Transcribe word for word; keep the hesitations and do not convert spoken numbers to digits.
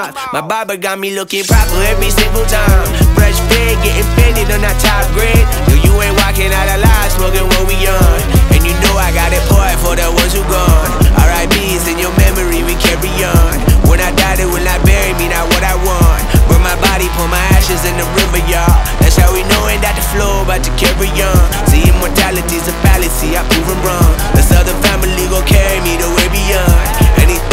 mouth. My barber got me looking proper every single time. Fresh fade, getting faded on that top grade. Yo, you ain't walking out alive, smoking what we on. And you know I got it poured for the ones who gone. R I B's in your memory, we carry on. When I die, they will not bury me, not what I want. Burn my body, pour my ashes in the river, y'all. That's how we knowin' that the flow about to carry on. See, immortality's a fallacy, I prove 'em wrong.